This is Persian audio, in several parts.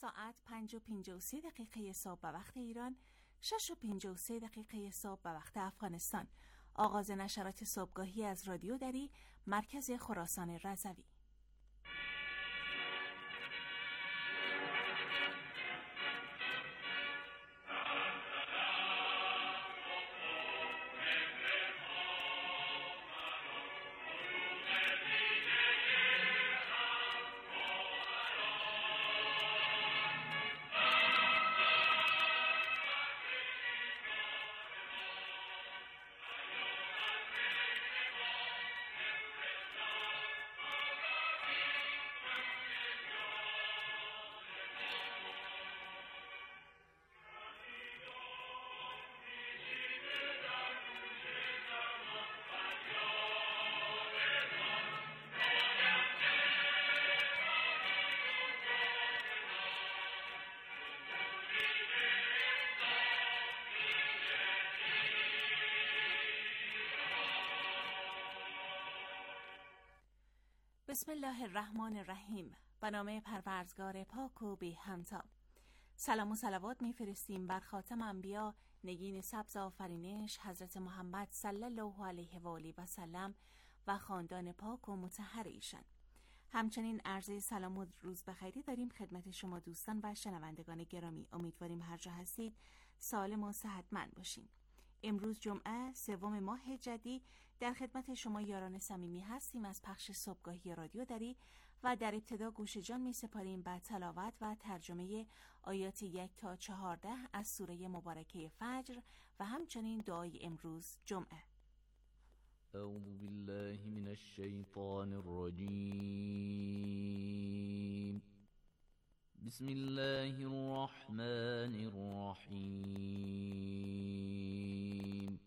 ساعت 5:53 صبح به وقت ایران، 6:53 صبح به وقت افغانستان. آغاز نشرات صبحگاهی از رادیو دری، مرکز خراسان رضوی. بسم الله الرحمن الرحیم. به نام پروردگار پاک و بی همتا. سلام و صلوات میفرستیم بر خاتم انبیا، نگین سبز آفرینش حضرت محمد صلی الله علیه و آله و سلم و خاندان پاک و مطهر ایشان. همچنین عرض سلام و روز بخیری داریم خدمت شما دوستان و شنوندگان گرامی. امیدواریم هر جا هستید سالم و صحتمند باشین. امروز جمعه 3 ماه جدی در خدمت شما یاران صمیمی هستیم از پخش صبحگاهی رادیو دری و در ابتدا گوش جان می سپاریم به تلاوت و ترجمه آیات 1 تا 14 از سوره مبارکه فجر و همچنین دعای امروز جمعه. اعوذ بالله من الشیطان الرجیم. بسم الله الرحمن الرحیم.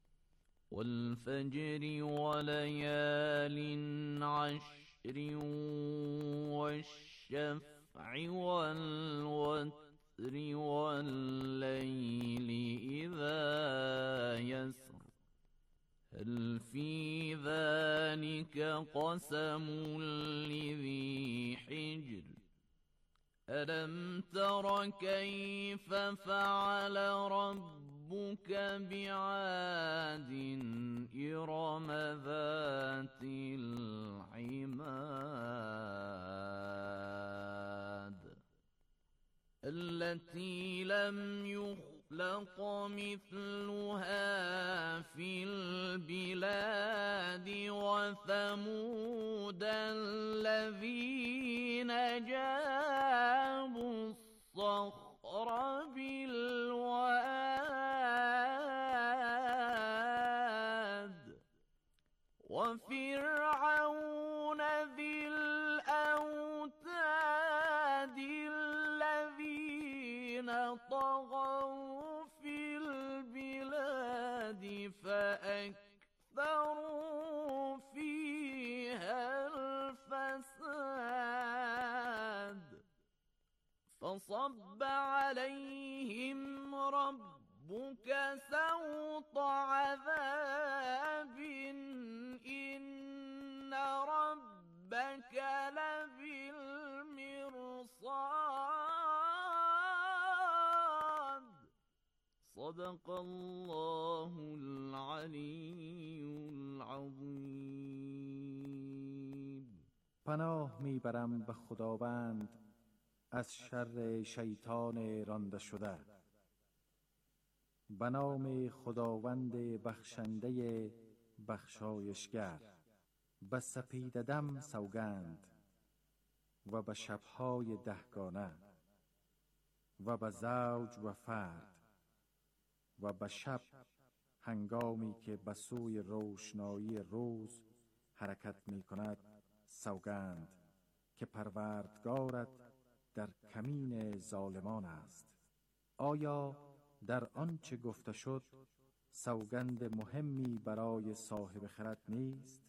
والفجر وليال عشر والشفع والوتر والليل إذا يسر هل في ذلك قسم لذي حجر ألم تر كيف فعل ربك بعاد إرم ذات العماد التي لم يخلق مثلها في البلاد وثمود الذين جابوا الصخر بالواد وفرعون ذي الأوتاد الذين طغوا في البلاد فأكثروا فيها الفساد فصب عليهم ربك سوط عذاب إن ربك لبالمرصاد صدق الله العلی العظیم. پناه میبرم به خداوند از شر شیطان رانده شده. به نام خداوند بخشنده بخشایشگر. به سپید دم سوگند و به شبهای 10گانه و به زوج و فرد و به شب هنگامی که به سوی روشنایی روز حرکت می کند سوگند که پروردگارت در کمین ظالمان است. آیا در آنچه گفته شد سوگند مهمی برای صاحب خرد نیست؟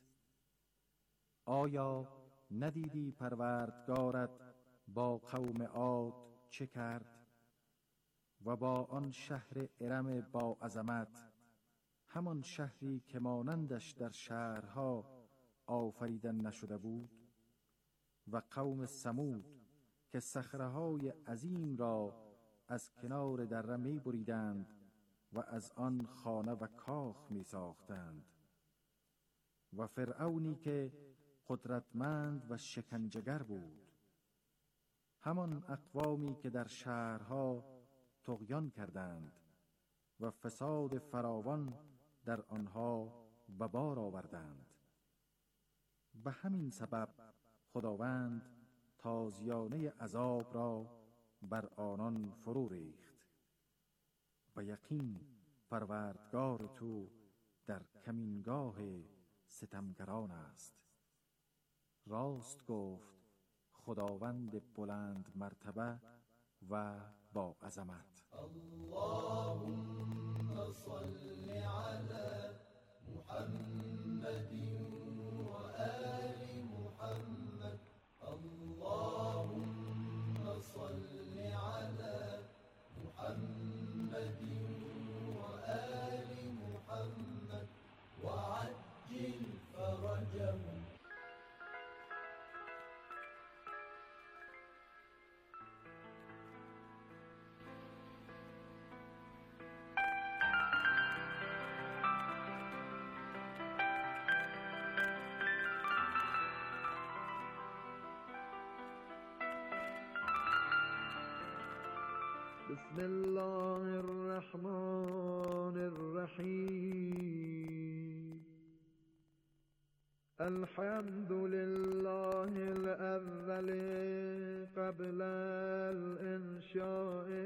آیا ندیدی پروردگارت با قوم عاد چه کرد و با آن شهر ارم با عظمت، همان شهری که مانندش در شهرها آفریدن نشده بود، و قوم ثمود که صخره‌های عظیم را از کنار دره می بریدند و از آن خانه و کاخ می ساختند. و فرعونی که قدرتمند و شکنجه‌گر بود، همان اقوامی که در شهرها طغیان کردند و فساد فراوان در آنها به بار آوردند. به همین سبب خداوند تازیانه عذاب را بر آنان فرو ریخت. و یقین پروردگار تو در کمینگاه ستمگران است. راست گفت خداوند بلند مرتبه و با عظمت. اللهم صل على محمد و آل محمد. اللهم صل على محمد و آل محمد وعجل فرجهم. بسم الله الرحمن الرحیم. الحمد لله الأول قبل الإنشاء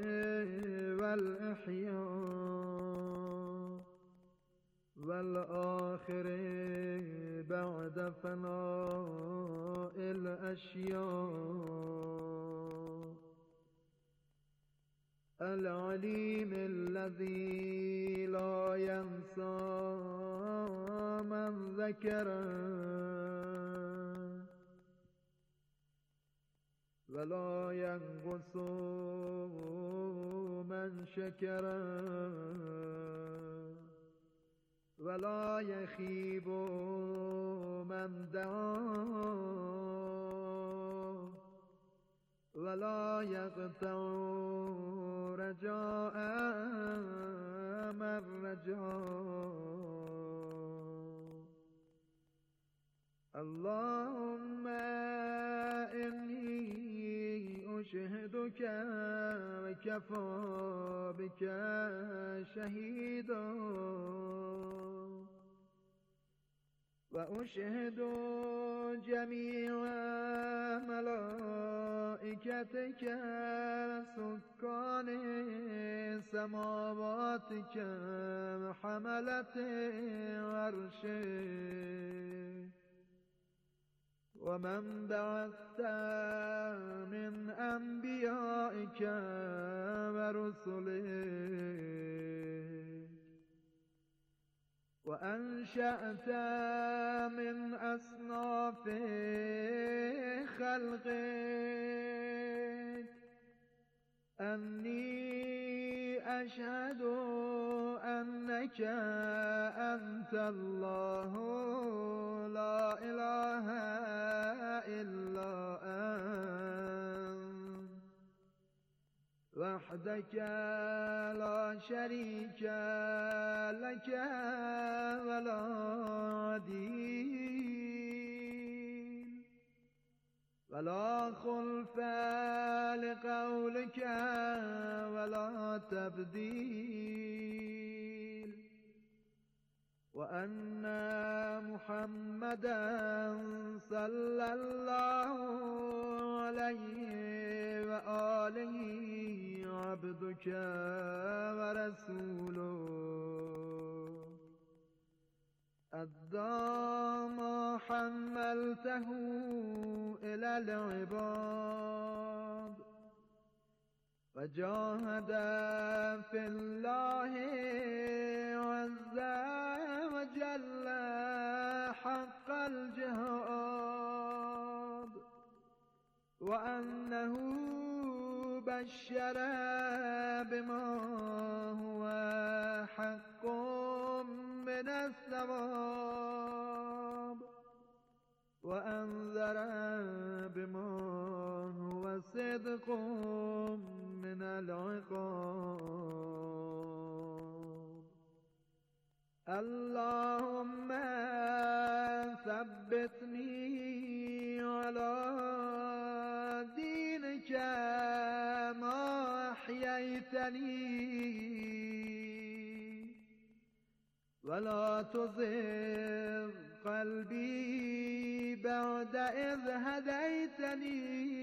والإحياء والآخر بعد فناء الأشياء. العليم الذي لا ينسى من ذكره ولا ينقص من شكره ولا يخيب من دعاه ولا يقطع رجاء من رجاه. اللهم إني أشهدك وكفى بك شهيدا وأشهد جميع ملائكتك سكان سماواتك وحملة عرشك ومن بعثت من أنبيائك ورسلك وأنشأت من أصناف خلقك أني أشهد أنك أنت الله لا إله إلا أنت وحدك لا شريك لك ولا عديل ولا خلف لقولك ولا تبديل وأن محمدا صلى الله عليه وآله عبدك ورسوله أدى ما حملته إلى العباد وجاهد في الله عز وجل حق الجهاد وأنه بشر بما هو حق من الثواب وأنذر بما هو وصدق من العقاب. اللهم ثبتني على دينك ما أحييتني ولا تزغ قلبي بعد إذ هديتني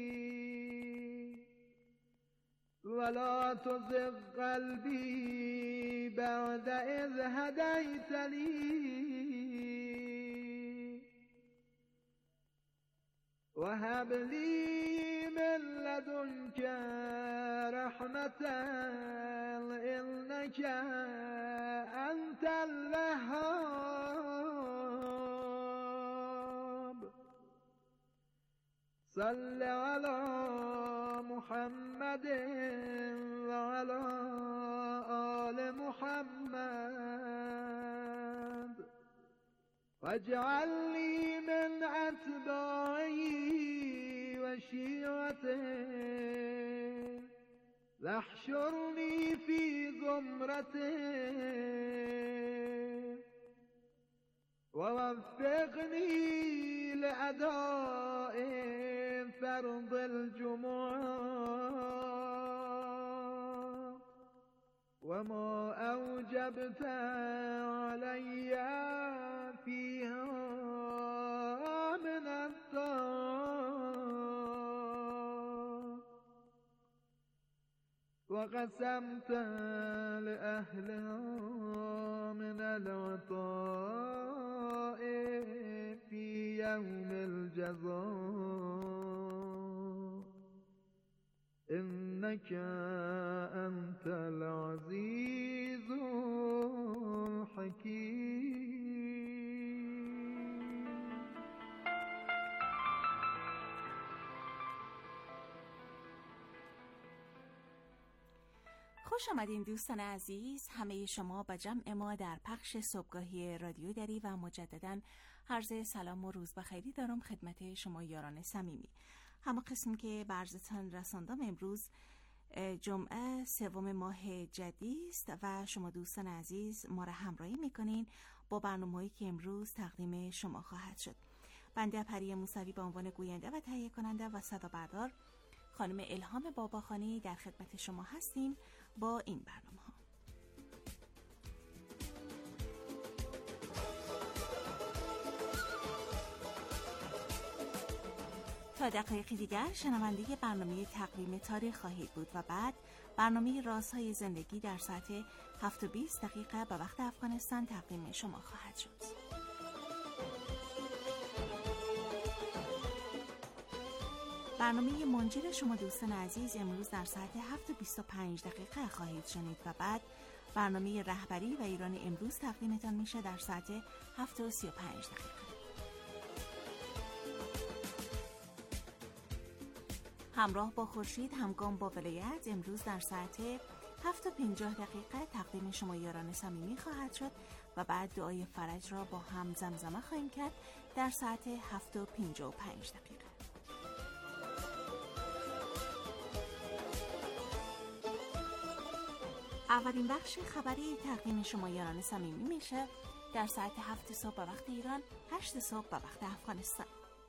ولا تزغ قلبي بعد إذ هديتني وهب لي من لدنك رحمة إنك أنت الوهاب. صل على محمد وعلى آل محمد واجعل لي من أتباعه وشيعته واحشرني في زمرته ووفقني لأداء فرض الجمعة وما أوجبت علي فيها من الطاعة وقسمت لأهلها من العطاء في يوم الجزاء إنك أنت العزيز الحكيم. خوش آمدین دوستان عزیز، همه شما به جمع ما در پخش صبحگاهی رادیو دری و مجدداً عرض سلام و روز بخیری دارم خدمت شما یاران صمیمی. همه قسم که به عرضتان رساندم امروز جمعه 3 ماه جدی است و شما دوستان عزیز ما را همراهی میکنین با برنامه‌ای که امروز تقدیم شما خواهد شد. بنده پری موسوی به عنوان گوینده و تهیه کننده و صدا بردار خانم الهام باباخانی در خدمت شما هستیم با این برنامه‌ها. تا دقایقی دیگر شنونده برنامه تقویم تاریخ خواهید بود و بعد برنامه رازهای زندگی در ساعت 7:20 به وقت افغانستان تقدیم شما خواهد شد. برنامه منجر شما دوستان عزیز امروز در ساعت 7:25 خواهید شنید و بعد برنامه رهبری و ایران امروز تقدیمتان میشه در ساعت 7:35. همراه با خورشید همگام با ولایت امروز در ساعت 7:50 تقدیم شما یاران صمیمی خواهد شد و بعد دعای فرج را با هم زمزمه خواهیم کرد در ساعت 7:55. اولین بخش خبری تقدیم شما یاران صمیمی میشه در ساعت 7 صبح به وقت ایران، 8 صبح به وقت افغانستان.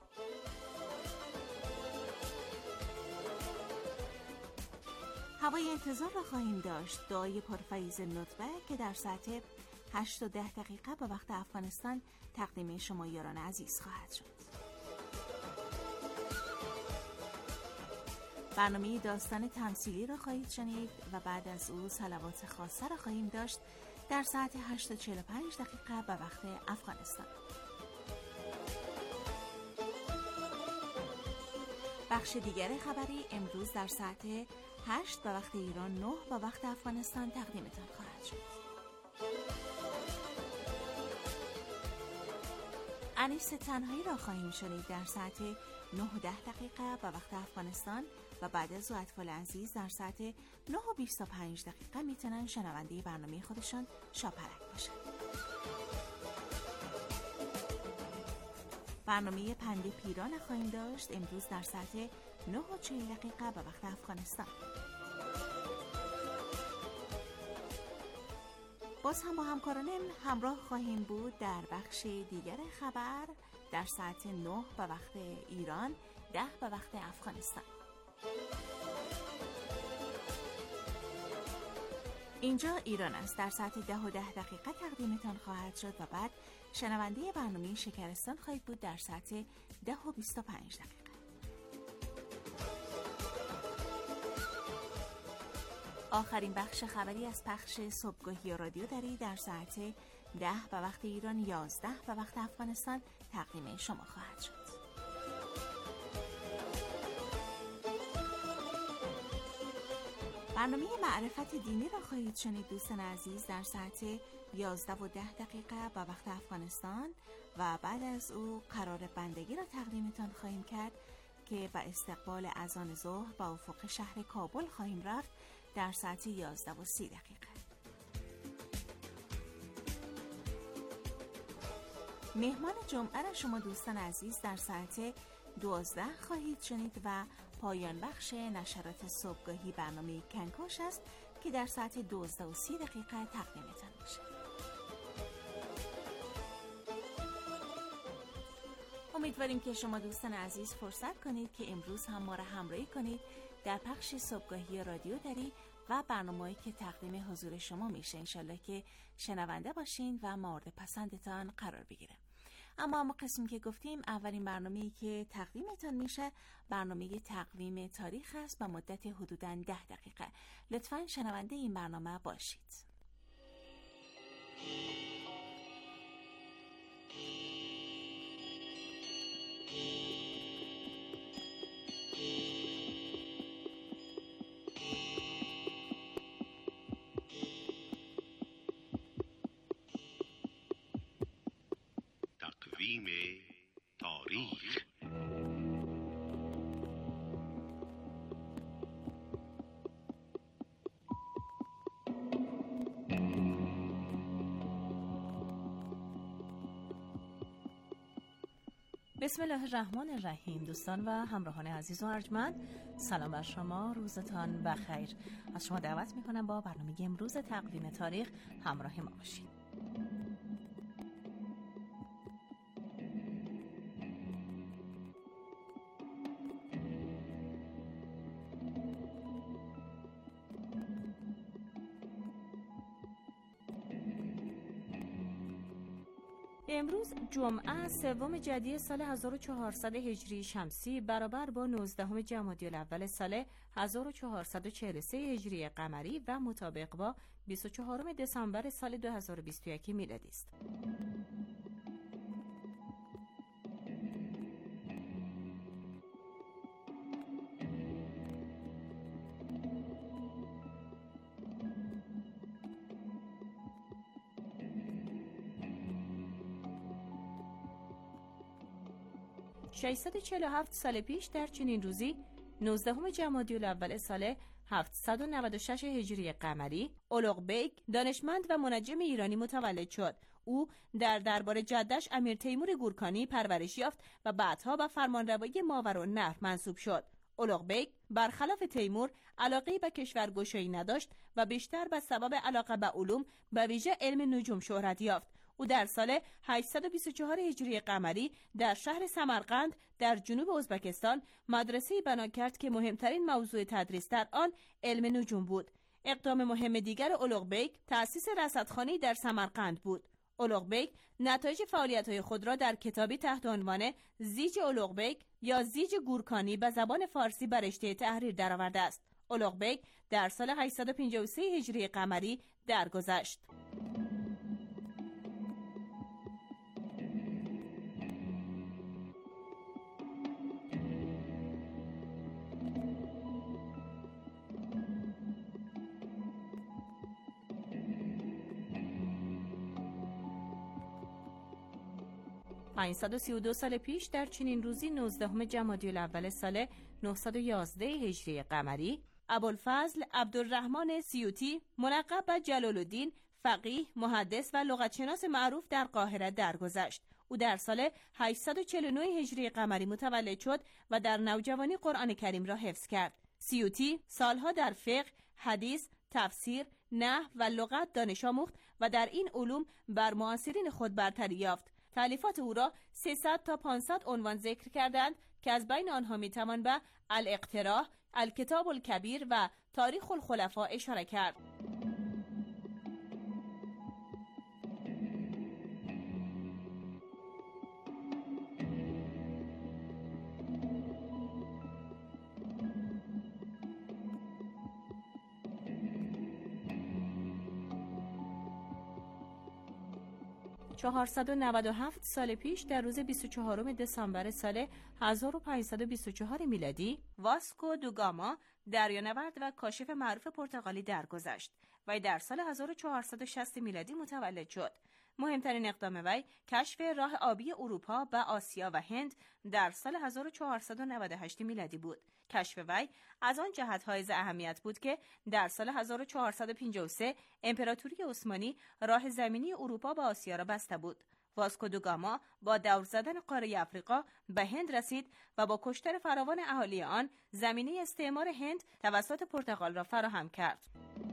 هوای انتظار را خواهیم داشت دعای پرفیض ندبه که در ساعت 8:10 به وقت افغانستان تقدیم شما یاران عزیز خواهد شد. برنامه داستان تمثیلی را خواهید شنید و بعد از او صلوات خاصه را خواهیم داشت در ساعت 8:45 به وقت افغانستان. بخش دیگر خبری امروز در ساعت 8 به وقت ایران، 9 به وقت افغانستان تقدیمتان خواهد شد. انیس تنهایی را خواهیم شنید در ساعت 9:10 به وقت افغانستان و بعد از او اطفال عزیز در ساعت 9:25 میتونن شنونده برنامه خودشان شاپرک باشن. برنامه پند پیران خواهیم داشت امروز در ساعت 9:40 به وقت افغانستان. باز هم با همکارانم همراه خواهیم بود در بخش دیگر خبر در ساعت 9 به وقت ایران، 10 به وقت افغانستان. اینجا ایران است. در ساعت 10:10 تقدیمتان خواهد شد و بعد شنونده برنامه شکرستان خواهید بود در ساعت 10:25. آخرین بخش خبری از پخش صبحگاهی رادیو دری در ساعت 10 به وقت ایران، 11 به وقت افغانستان تقدیم شما خواهد شد. برنامه معرفت دینی را خواهید شنید دوستان عزیز در ساعت 11:10 به وقت افغانستان و بعد از او قرار بندگی را تقدیمتان خواهیم کرد که به استقبال اذان ظهر با افق شهر کابل خواهیم رفت در ساعت 11:30. مهمان جمعه را شما دوستان عزیز در ساعت 12 خواهید شنید و پایان بخش نشرات صبحگاهی برنامه کنکاش است که در ساعت 12:30 تقدیمتان میشه. امیدواریم که شما دوستان عزیز فرصت کنید که امروز هم ما را همراهی کنید در پخش صبحگاهی رادیو دری و برنامه‌ای که تقدیم حضور شما میشه. انشالله که شنونده باشین و مورد پسندتان قرار بگیره. اما قسمی که گفتیم اولین برنامه‌ای که تقدیمتان میشه برنامه تقویم تاریخ است با مدت حدوداً 10 دقیقه. لطفاً شنونده این برنامه باشید. تقویم تاریخ. بسم الله الرحمن الرحیم. دوستان و همراهان عزیز و ارجمند، سلام بر شما، روزتان بخیر. از شما دعوت میکنم با برنامه امروز تقویم تاریخ همراه ما باشید. امروز جمعه 3 جدی سال 1400 هجری شمسی برابر با 19 جمادی الاول سال 1443 هجری قمری و مطابق با 24 دسامبر سال 2021 میلادی است. « 647 سال پیش در چنین روزی 19 جمادی الاول سال 796 هجری قمری اولوغ بیگ دانشمند و منجم ایرانی متولد شد. او در دربار جدش امیر تیمور گورکانی پرورش یافت و بعدها به فرمانروایی ماوراءالنهر منصوب شد. اولوغ بیگ برخلاف تیمور علاقه‌ای به کشورگشایی نداشت و بیشتر به سبب علاقه به علوم به ویژه علم نجوم شهرت یافت. او در سال 824 هجری قمری در شهر سمرقند در جنوب ازبکستان مدرسه‌ای بنا کرد که مهمترین موضوع تدریس در آن علم نجوم بود. اقدام مهم دیگر اولوغ بیگ تأسیس رصدخانه‌ای در سمرقند بود. اولوغ بیگ نتایج فعالیت‌های خود را در کتابی تحت عنوان زیج اولوغ بیگ یا زیج گورکانی به زبان فارسی بر رشته تحریر درآورده است. اولوغ بیگ در سال 853 هجری قمری درگذشت. و 532 سال پیش در چنین روزی 19 جمادی الاول سال 911 هجری قمری ابوالفضل عبدالرحمن سیوطی ملقب به جلال الدین فقیه، محدث و لغتشناس معروف در قاهره درگذشت. او در سال 849 هجری قمری متولد شد و در نوجوانی قرآن کریم را حفظ کرد. سیوطی سالها در فقه، حدیث، تفسیر، نحو و لغت دانش آموخت و در این علوم بر معاصرین خود برتری یافت. تألیفات او را 300 تا 500 عنوان ذکر کردند که از بین آنها میتوان به الاقتراح، الکتاب الکبیر و تاریخ الخلفاء اشاره کرد. «497 سال پیش در روز 24 دسامبر سال 1524 میلادی واسکو دو گاما دریانورد و کاشف معروف پرتغالی درگذشت و در سال 1460 میلادی متولد شد. مهمترین اقدام وی کشف راه آبی اروپا به آسیا و هند در سال 1498 میلادی بود. کشف وی از آن جهت حائز اهمیت بود که در سال 1453 امپراتوری عثمانی راه زمینی اروپا به آسیا را بسته بود. واسکو دو گاما با دور زدن قاره افریقا به هند رسید و با کشتن فراوان اهالی آن زمینه استعمار هند توسط پرتغال را فراهم کرد.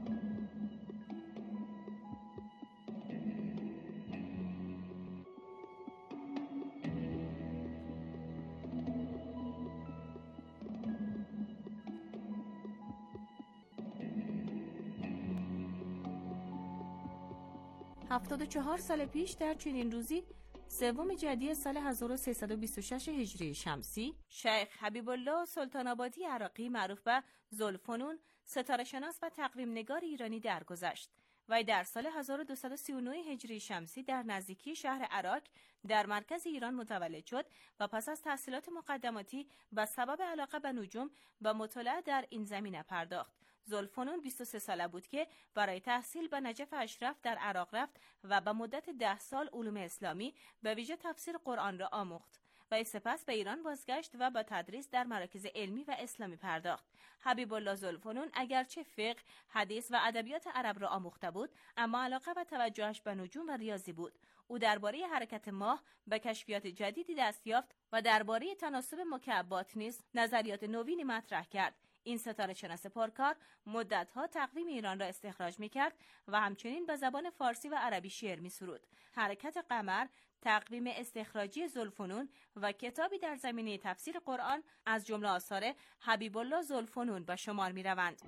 هفتاد و 4 سال پیش در چنین روزی سوم جدی سال 1326 هجری شمسی شیخ حبیب الله سلطان آبادی عراقی معروف به ذوالفنون ستاره شناس و تقویم نگار ایرانی درگذشت. وی در سال 1239 هجری شمسی در نزدیکی شهر عراق در مرکز ایران متولد شد و پس از تحصیلات مقدماتی به سبب علاقه به نجوم و مطالعه در این زمینه پرداخت. ذوالفنون 23 ساله بود که برای تحصیل به نجف اشرف در عراق رفت و به مدت 10 سال علوم اسلامی به ویژه تفسیر قرآن را آموخت. و سپس به ایران بازگشت و به تدریس در مراکز علمی و اسلامی پرداخت. حبیب الله ذوالفنون اگرچه فقه، حدیث و ادبیات عرب را آموخته بود، اما علاقه و توجهش به نجوم و ریاضی بود. او درباره حرکت ماه به کشفیات جدیدی دست یافت و درباره تناسب مکعبات نیز نظریات نوینی مطرح کرد. این ستاره شناس پرکار مدتها تقویم ایران را استخراج می‌کرد و همچنین به زبان فارسی و عربی شعر می‌سرود. حرکت قمر، تقویم استخراجی ذوالفنون و کتابی در زمینه تفسیر قرآن از جمله آثار حبیب الله ذوالفنون به شمار می‌روند.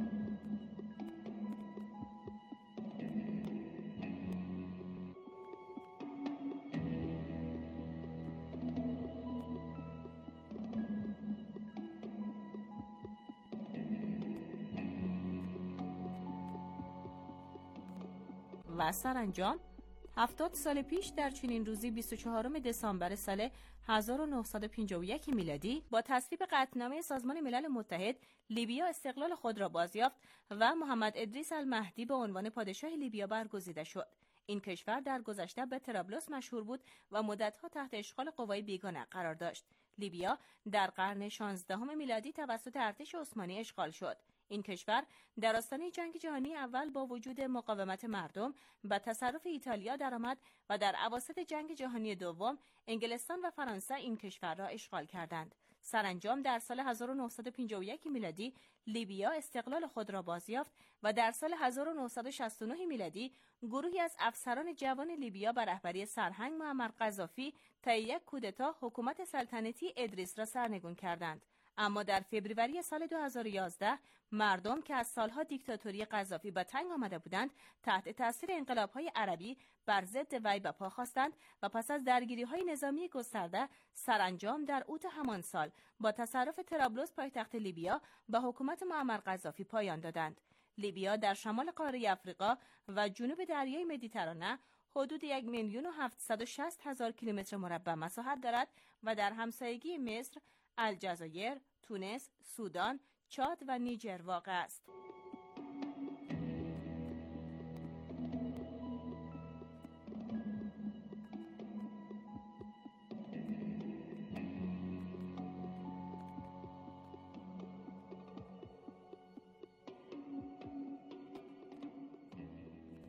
و سرانجام 70 سال پیش در چنین روزی 24 دسامبر سال 1951 میلادی با تصویب قطعنامه سازمان ملل متحد لیبیا استقلال خود را بازیافت و محمد ادریس المهدی به عنوان پادشاه لیبیا برگزیده شد. این کشور در گذشته به طرابلس مشهور بود و مدتها تحت اشغال قوای بیگانه قرار داشت. لیبیا در قرن 16 میلادی توسط ارتش عثمانی اشغال شد. این کشور در آستانه جنگ جهانی اول با وجود مقاومت مردم به تصرف ایتالیا درآمد و در اواسط جنگ جهانی دوم انگلستان و فرانسه این کشور را اشغال کردند. سرانجام در سال 1951 میلادی لیبیا استقلال خود را بازیافت و در سال 1969 میلادی گروهی از افسران جوان لیبیا به رهبری سرهنگ معمر قذافی طی یک کودتا حکومت سلطنتی ادریس را سرنگون کردند. اما در فوریه سال 2011 مردم که از سالها دیکتاتوری قذافی به تنگ آمده بودند تحت تاثیر انقلاب‌های عربی بر ضد وی به پا خواستند و پس از درگیری‌های نظامی گسترده سرانجام در اوت همان سال با تصرف طرابلس پایتخت لیبیا به حکومت معمر قذافی پایان دادند. لیبیا در شمال قاره افریقا و جنوب دریای مدیترانه حدود 1,760,000 کیلومتر مربع مساحت دارد و در همسایگی مصر، الجزایر، تونس، سودان، چاد و نیجر واقع است.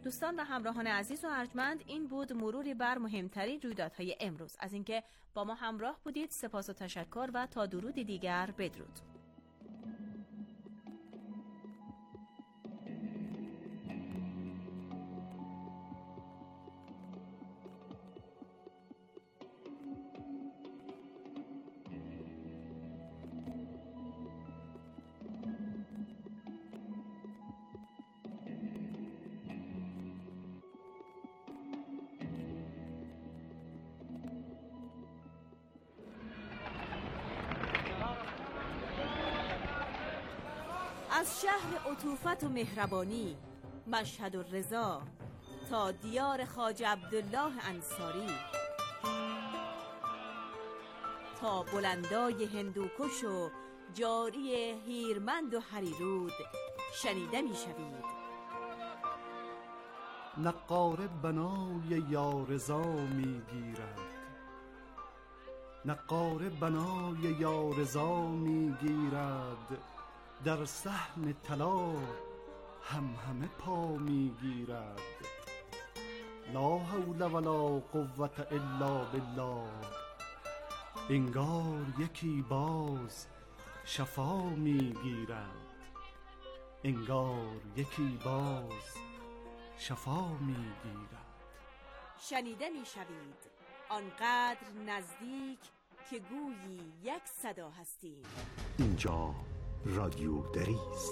دوستان و همراهان عزیز و ارجمند، این بود مروری بر مهمترین رویدادهای امروز. از اینکه با ما همراه بودید سپاس و تشکر و تا درودی دیگر بدرود. از شهر عطوفت و مهربانی مشهد و رضا تا دیار خواجه عبدالله انصاری، تا بلندای هندوکش و جاری هیرمند و هریرود شنیده می شوید. نقاره بنای یارضا می گیرد، نقاره بنای یارضا می گیرد، در صحن طلا همه پا می گیرد. لا حول ولا قوة الا بالله، انگار یکی باز شفا می گیرد، انگار یکی باز شفا می گیرد. شنیده می شوید آنقدر نزدیک که گویی یک صدا هستیم. اینجا رادیو دری است.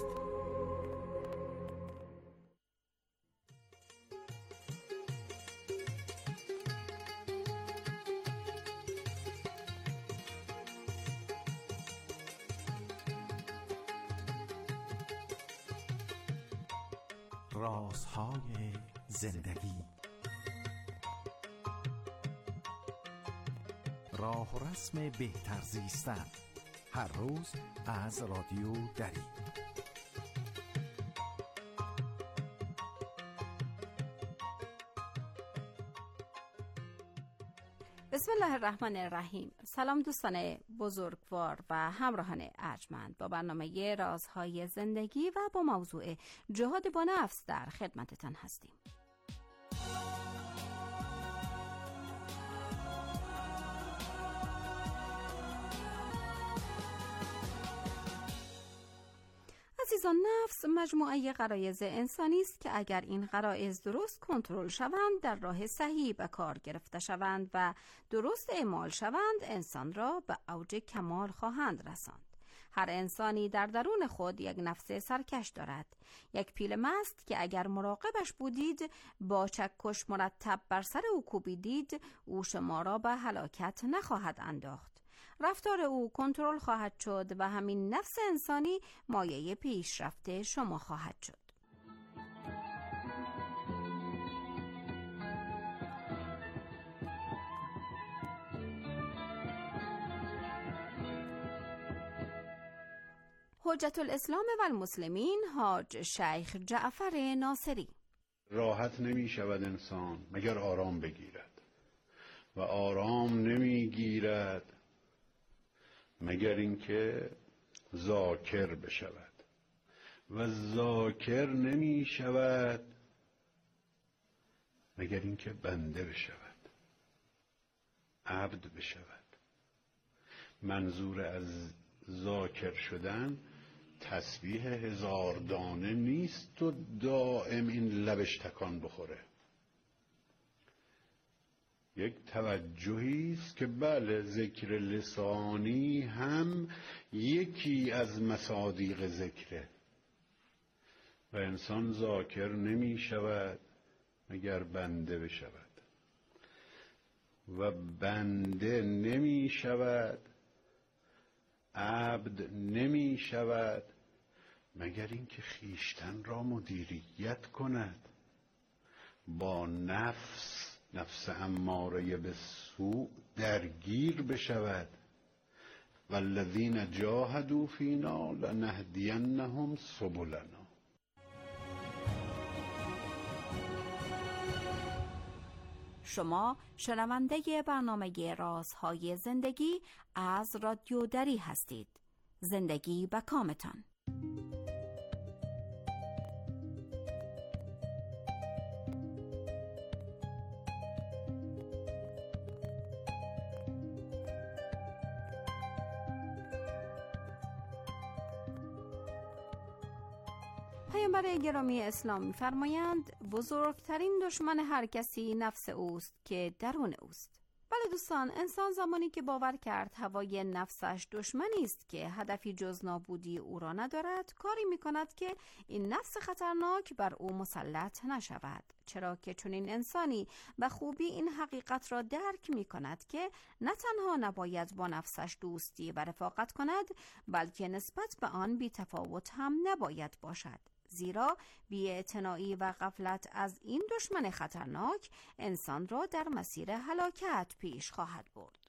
رازهای زندگی، راه و رسم بهتر زیستن، هر روز از رادیو دری. بسم الله الرحمن الرحیم. سلام دوستان بزرگوار و همراهان ارجمند، با برنامه رازهای زندگی و با موضوع جهاد با نفس در خدمتتان هستیم. عزیزان، نفس مجموعه غرایز انسانی است که اگر این غرایز درست کنترل شوند، در راه صحیح به کار گرفته شوند و درست اعمال شوند، انسان را به اوج کمال خواهند رساند. هر انسانی در درون خود یک نفس سرکش دارد، یک پیل مست که اگر مراقبش بودید، با چکش مرتب بر سر او کوبیدید، او شما را به هلاکت نخواهد انداخت. رفتار او کنترل خواهد شد و همین نفس انسانی مایه پیشرفت شما خواهد شد. حجت الاسلام و المسلمین حاج شیخ جعفر ناصری: راحت نمی شود انسان مگر آرام بگیرد و آرام نمی گیرد مگر اینکه ذاکر بشود و ذاکر نمی شود مگر اینکه بنده بشود، عبد بشود. منظور از ذاکر شدن تسبیح 1000 دانه نیست و دائم این لبش تکان بخوره. یک توجهی است که بله، ذکر لسانی هم یکی از مصادیق ذکره و انسان ذاکر نمی شود مگر بنده بشود و بنده نمی شود، عبد نمی شود مگر اینکه خویشتن را مدیریت کند، با نفس اماره به سوء درگیر بشود. والذین جاهدوا فینا لنهدینهم سبلنا. شما شنونده برنامه رازهای زندگی از رادیو دری هستید. زندگی به کامتان. پیامبر گرامی اسلام می‌فرمایند بزرگترین دشمن هر کسی نفس اوست که درون اوست. بله دوستان، انسان زمانی که باور کرد هوای نفسش دشمنی است که هدفی جز نابودی او را ندارد، کاری می‌کند که این نفس خطرناک بر او مسلط نشود. چرا که چنین انسانی به خوبی این حقیقت را درک می‌کند که نه تنها نباید با نفسش دوستی و رفاقت کند، بلکه نسبت به آن بی‌تفاوت هم نباید باشد. زیرا بی‌اعتنایی و غفلت از این دشمن خطرناک انسان را در مسیر هلاکت پیش خواهد برد.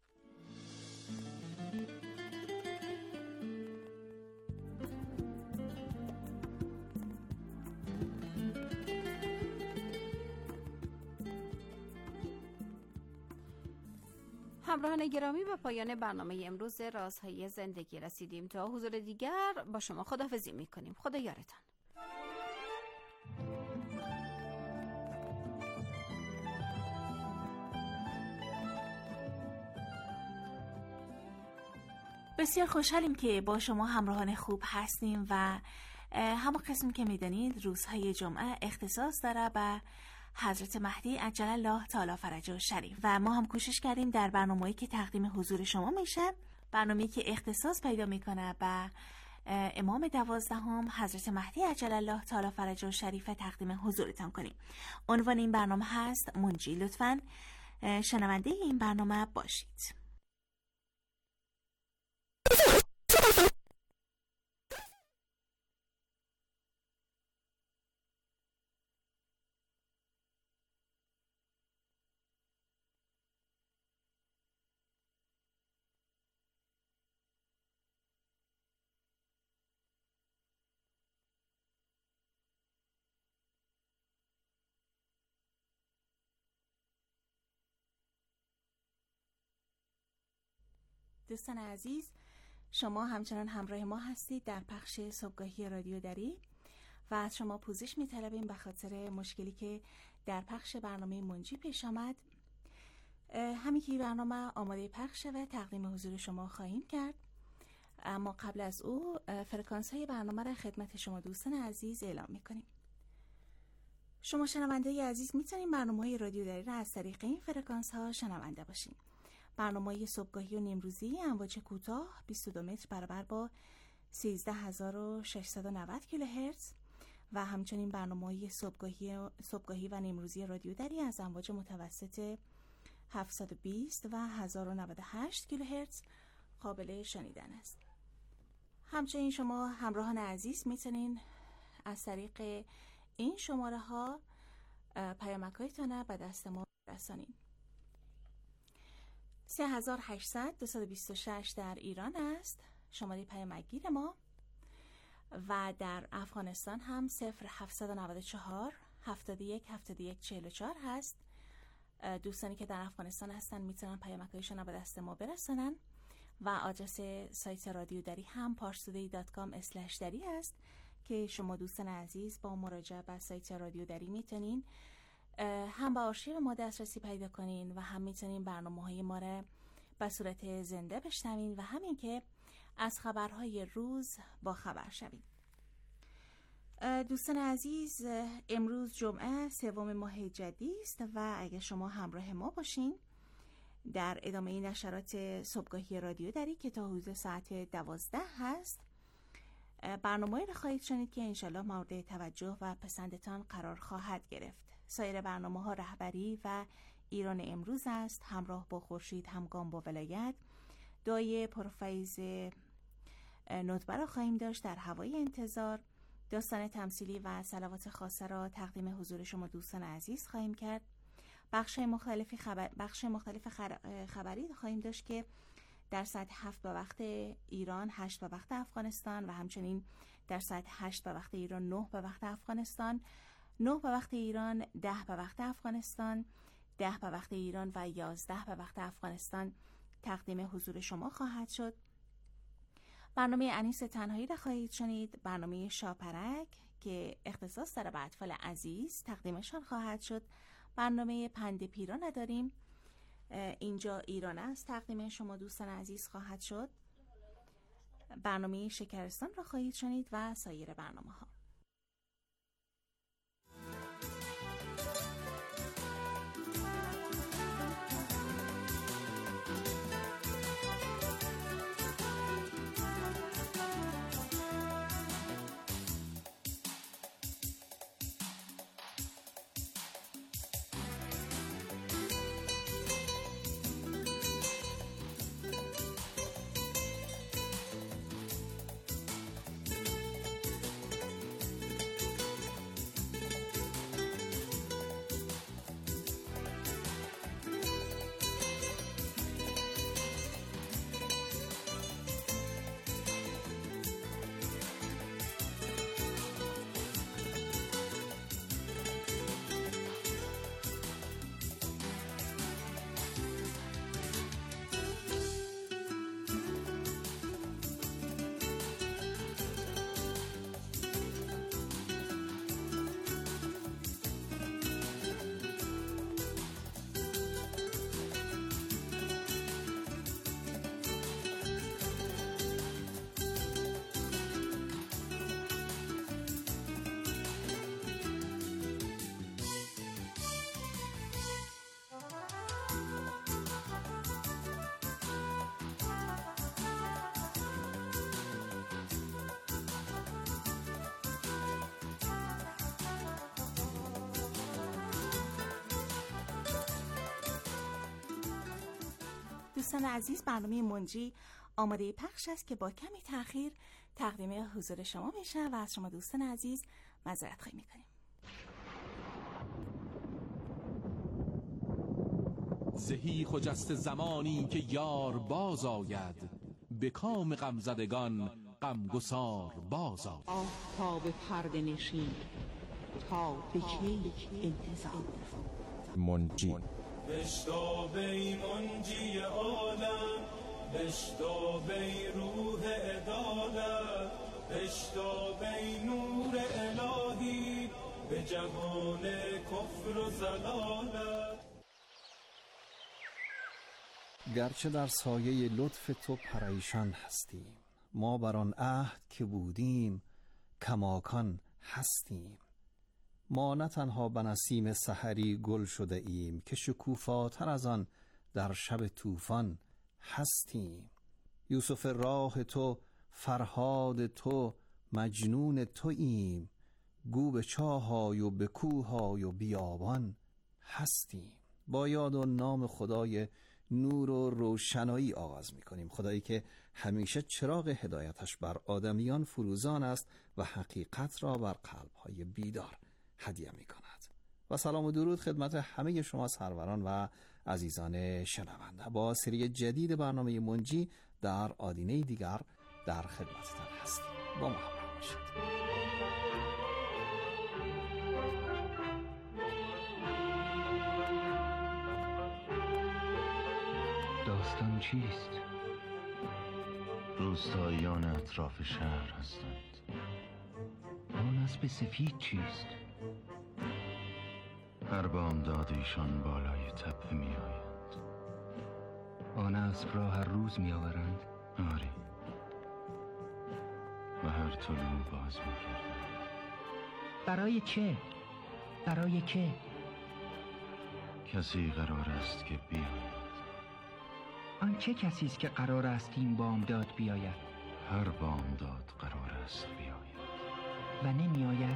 همراهان گرامی، به پایان برنامه امروز رازهای زندگی رسیدیم. تا حضور دیگر با شما خداحافظی می‌کنیم. خدا یارتان. بسیار خوشحالیم که با شما همراهان خوب هستیم و همون قسم که میدانید روزهای جمعه اختصاص داره به حضرت مهدی عجل الله تعالی فرجه شریف و ما هم کوشش کردیم در برنامه‌ای که تقدیم حضور شما میشه، برنامه‌ای که اختصاص پیدا میکنه به امام 12 حضرت مهدی عجل الله تعالی فرجه شریف تقدیم حضورتان کنیم. عنوان این برنامه هست منجی. لطفاً شنونده این برنامه باشید. دوستان عزیز، شما همچنان همراه ما هستید در پخش صبحگاهی رادیو دری و از شما پوزش می‌طلبیم به خاطر مشکلی که در پخش برنامه منجی پیش آمد. همین که برنامه آماده پخش و تقدیم حضور شما خواهیم کرد، اما قبل از او فرکانس های برنامه را خدمت شما دوستان عزیز اعلام می‌کنیم. شما شنونده عزیز می‌تونید برنامه‌های رادیو دری را از طریق این فرکانس ها شنونده باشید. برنامه‌های صبحگاهی و نیمروزی امواج کوتاه 22 متر برابر با 13690 کیلوهرتز و همچنین برنامه‌های صبحگاهی و نیمروزی رادیو دری از امواج متوسط 720 و 1098 کیلوهرتز قابل شنیدن است. همچنین شما همراهان عزیز میتونین از طریق این شماره ها پیامک‌هایتان به دست ما برسانید. 3800-226 در ایران است شماره پیامک‌گیر ما و در افغانستان هم 0794 71 44 هست. دوستانی که در افغانستان هستن میتونن پیامک‌هایشون رو به دست ما برسونن و آدرس سایت رادیو دری هم parstoday.com/dari است که شما دوستان عزیز با مراجعه به سایت رادیو دری میتونین هم به آرشیو ما دسترسی پیدا کنین و هم میتونین برنامه‌های ما را به صورت زنده بشنوین و همین که از خبرهای روز با خبر شوین. دوستان عزیز، امروز جمعه 3 ماه جدی است و اگر شما همراه ما باشین در ادامه نشرات صبحگاهی رادیو دری که تا حدود ساعت 12 هست، برنامه‌ای را خواهید شنید که انشالله مورد توجه و پسندتان قرار خواهد گرفت. سایر برنامه‌ها رهبری و ایران امروز است، همراه با خورشید همگام با ولایت. دعای پرفیض ندبه را خواهیم داشت در هوای انتظار. داستان تمثیلی و صلوات خاصه را تقدیم حضور شما دوستان عزیز خواهیم کرد. بخش مختلف خبری خواهیم داشت که در ساعت 7 به وقت ایران، 8 به وقت افغانستان و همچنین در ساعت 8 به وقت ایران، 9 به وقت افغانستان، 9 به وقت ایران، 10 به وقت افغانستان، 10 به وقت ایران و 11 به وقت افغانستان تقدیم حضور شما خواهد شد. برنامه انیس تنهایی را خواهید شنید. برنامه شاپرک که اختصاص داره به اطفال عزیز تقدیمشان خواهد شد. برنامه پند پیران داریم، اینجا ایران است، تقدیم شما دوستان عزیز خواهد شد. برنامه شکرستان را خواهید شنید و سایر برنامه ها. دوستان عزیز، برنامه منجی آماده پخش است که با کمی تأخیر تقدیم حضور شما میشه و از شما دوستان عزیز معذرت خواهی میکنیم. زهی خجست زمانی که یار باز آید، به کام غمزدگان غمگسار باز آید. آفتاب پرده نشین تا به کی انتظار؟ منجی بشتابی منجی عالم، بشتابی روح عدالت، بشتابی نور الهی به جهان کفر و ضلالت. گرچه در سایه لطف تو پریشان هستیم، ما بر آن عهد که بودیم کماکان هستیم. ما نه تنها به نسیم سحری گل شده ایم که شکوفاتر از آن در شب طوفان هستیم. یوسف راه تو، فرهاد تو، مجنون توییم، گو به چاهای و به کوهای و بیابان هستیم. با یاد و نام خدای نور و روشنایی آغاز می کنیم، خدایی که همیشه چراغ هدایتش بر آدمیان فروزان است و حقیقت را بر قلب‌های بیدار هدیه می کند. و سلام و درود خدمت همه شما سروران و عزیزان شنونده. با سری جدید برنامه منجی در آدینه دیگر در خدمتتان هستیم. با ما همراه باشید. داستان چیست؟ روستاییان اطراف شهر هستند. آن اسب سفید چیست؟ هر بامداد ایشان بالای تپه می آیند. آن اسب را هر روز می آورند؟ آری، و هر طلوع باز می کردند. برای چه؟ برای که؟ کسی قرار است که بیاید. آن چه کسی است که قرار است این بامداد بیاید؟ هر بامداد قرار است بیاید. و نمی آید؟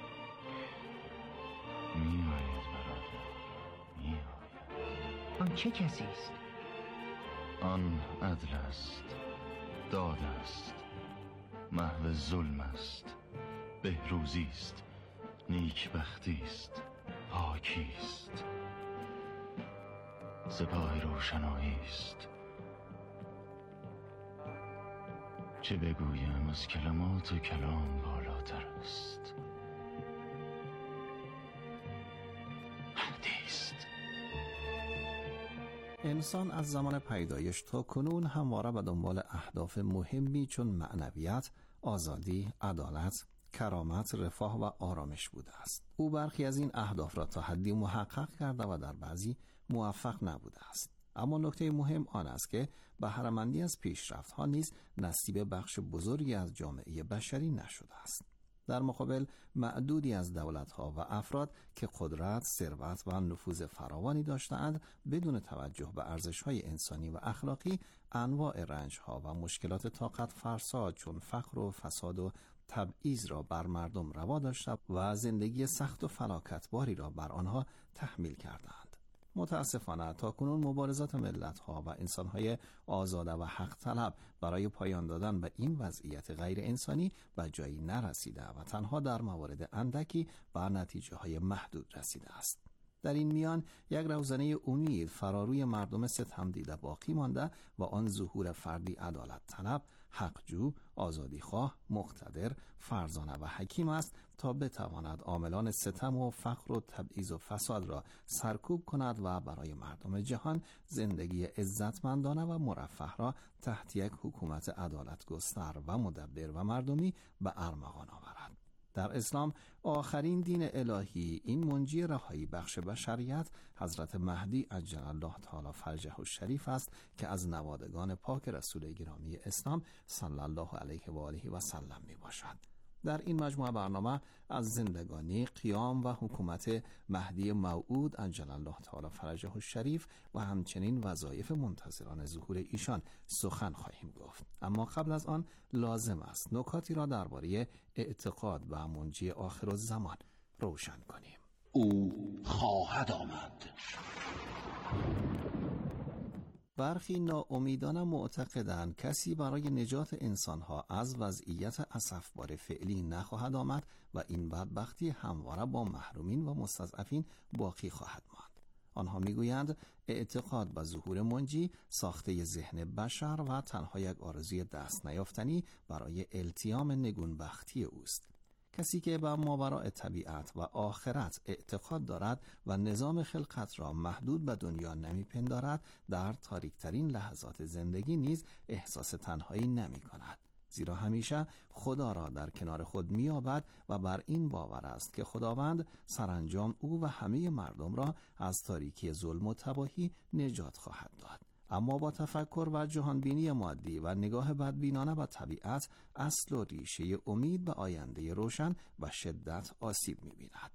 می آید برادر، می آید. آن چه کسی است؟ آن عدل است، داد است، محو ظلم است، بهروزی است، نیکبختی است، پاکی است، سپاه روشنایی است. چه بگویم از کلمات و کلام بالاتر است. انسان از زمان پیدایش تا کنون همواره به دنبال اهداف مهمی چون معنویت، آزادی، عدالت، کرامت، رفاه و آرامش بوده است. او برخی از این اهداف را تا حدی محقق کرده و در بعضی موفق نبوده است. اما نکته مهم آن است که بهره‌مندی از پیشرفت‌ها نیز نصیب بخش بزرگی از جامعه بشری نشده است. در مقابل معدودی از دولت‌ها و افراد که قدرت، ثروت و نفوذ فراوانی داشته‌اند، بدون توجه به ارزش‌های انسانی و اخلاقی، انواع رنج‌ها و مشکلات طاقت فرسا چون فقر و فساد و تبعیض را بر مردم روا داشته و زندگی سخت و فلاکتباری را بر آنها تحمیل کردند. متاسفانه تاکنون مبارزات ملت‌ها و انسان‌های آزاده و حق طلب برای پایان دادن به این وضعیت غیر انسانی به جایی نرسیده و تنها در موارد اندکی بر نتیجه‌های محدود رسیده است. در این میان یک روزنه امید فراروی مردم ستم دیده باقی مانده و آن ظهور فردی عدالت طلب، حقجو، آزادیخواه، مقتدر، فرزانه و حکیم است تا بتواند عاملان ستم و فقر و تبعیض و فساد را سرکوب کند و برای مردم جهان زندگی عزتمندانه و مرفه را تحت یک حکومت عدالت گستر و مدبر و مردمی به ارمغان آورد. در اسلام آخرین دین الهی، این منجی رهایی بخش بشریت، حضرت مهدی عجل الله تعالی فرجه الشریف است که از نوادگان پاک رسول گرامی اسلام صلی الله علیه و آله و سلم می باشد. در این مجموعه برنامه از زندگانی، قیام و حکومت مهدی موعود عجل الله تعالی فرجه الشریف و همچنین وظایف منتظران ظهور ایشان سخن خواهیم گفت. اما قبل از آن لازم است نکاتی را درباره اعتقاد و منجی آخرالزمان روشن کنیم. او خواهد آمد. برخی ناامیدانه معتقدند کسی برای نجات انسانها از وضعیت اسفبار فعلی نخواهد آمد و این بدبختی همواره با محرومین و مستضعفین باقی خواهد ماند. آنها میگویند اعتقاد به ظهور منجی ساخته ذهن بشر و تنها یک آرزوی دست نیافتنی برای التیام نگونبختی اوست. کسی که به ماوراء طبیعت و آخرت اعتقاد دارد و نظام خلقت را محدود به دنیا نمیپندارد، در تاریکترین لحظات زندگی نیز احساس تنهایی نمی کند. زیرا همیشه خدا را در کنار خود می‌یابد و بر این باور است که خداوند سرانجام او و همه مردم را از تاریکی ظلم و تباهی نجات خواهد داد. اما با تفکر و جهانبینی مادی و نگاه بدبینانه به طبیعت، اصل و ریشه امید به آینده روشن و شدت آسیب می‌بیند.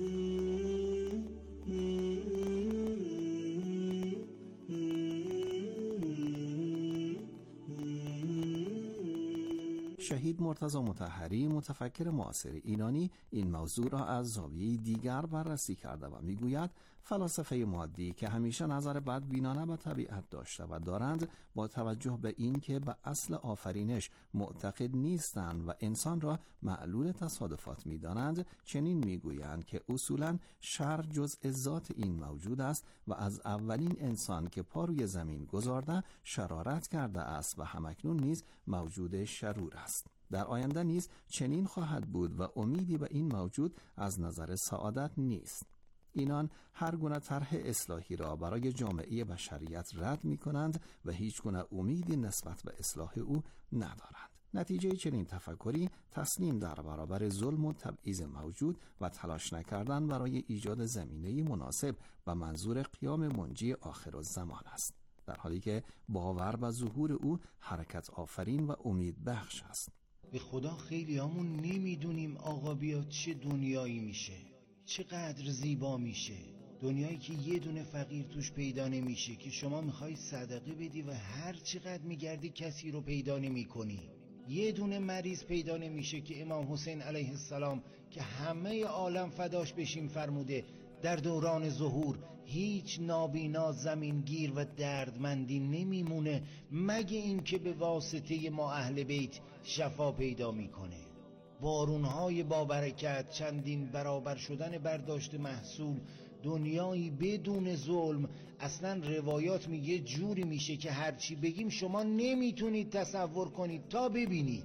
شهید مرتضی مطهری، متفکر معاصر ایرانی، این موضوع را از زاویه دیگر بررسی کرده و میگوید فلاسفه مادی که همیشه نظر بدبینانه به طبیعت داشته و دارند، با توجه به این که به اصل آفرینش معتقد نیستند و انسان را معلول تصادفات میدانند، چنین میگویند که اصولاً شر جزء ذات این موجود است و از اولین انسان که پا روی زمین گذارده شرارت کرده است و همکنون نیز موجود شرور است. در آینده نیز چنین خواهد بود و امیدی به این موجود از نظر سعادت نیست. اینان هر گونه طرح اصلاحی را برای جامعه بشریت رد می کنند و هیچ گونه امیدی نسبت به اصلاح او ندارند. نتیجه چنین تفکری تسلیم در برابر ظلم و تبعیض موجود و تلاش نکردن برای ایجاد زمینه مناسب و منظور قیام منجی آخرالزمان است، در حالی که باور به ظهور او حرکت آفرین و امید بخش است. به خدا خیلی همون نمیدونیم آقا بیا چه دنیایی میشه، چقدر زیبا میشه، دنیایی که یه دونه فقیر توش پیدا نمیشه، که شما میخوای صدقه بدی و هر چقدر میگردی کسی رو پیدا نمیکنی. یه دونه مریض پیدا نمیشه که امام حسین علیه السلام که همه عالم فداش بشیم فرموده در دوران ظهور هیچ نابینا زمینگیر و دردمندی نمیمونه مگه این که به واسطه ما اهل بیت شفا پیدا میکنه. بارونهای با برکت، چندین برابر شدن برداشت محصول، دنیایی بدون ظلم. اصلا روایات میگه جوری میشه که هرچی بگیم شما نمیتونید تصور کنید تا ببینید.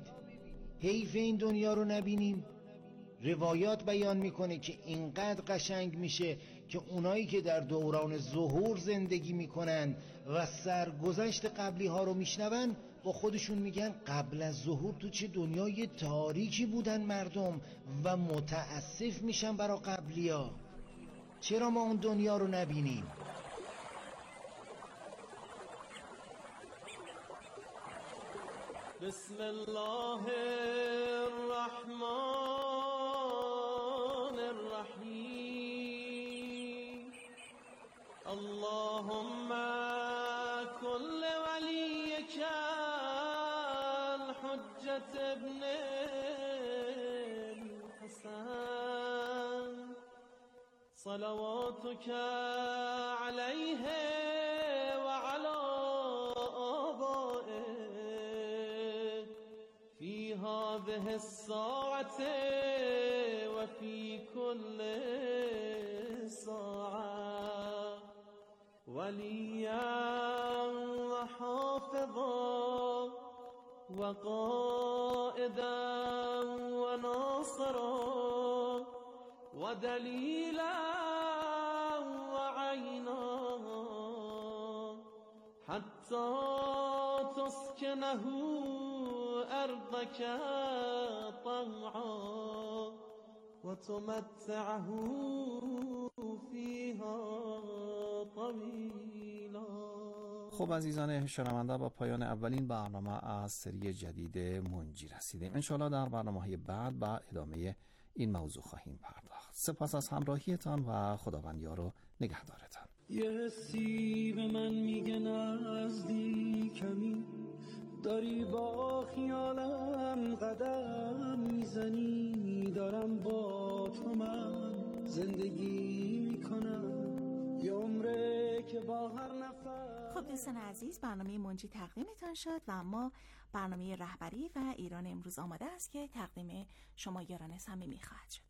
حیف این دنیا رو نبینیم. روایات بیان میکنه که اینقدر قشنگ میشه که اونایی که در دوران ظهور زندگی میکنن و سرگذشت قبلی ها رو میشنون با خودشون میگن قبل از ظهور تو چه دنیای تاریکی بودن مردم و متاسف میشن برای قبلی ها. چرا ما اون دنیا رو نبینیم؟ بسم الله الرحمن الرحیم. اللهم كل وليك الحجة ابن الحسن صلواتك عليه وعلى آبائه في هذه الساعة وفي كل ساعة وليا وحافظا وقائدا وناصرا ودليلا وعينا حتى تسكنه أرضك طوعا وتمتعه فيها طويلا. خب عزیزان شنونده، با پایان اولین برنامه از سری جدید منجی رسیدیم. انشاءالله در برنامه‌های بعد به ادامه این موضوع خواهیم پرداخت. سپاس از همراهیتان و خداوند یار و نگهدارتان. یه حسی به من میگه نزدیکمی، داری با خیالم قدم میزنی، دارم با تو من زندگی میکنم. خب دوستان عزیز، برنامه منجی تقدیمتان شد و اما برنامه رهبری و ایران امروز آماده است که تقدیم شما یاران صمیمی خواهد شد.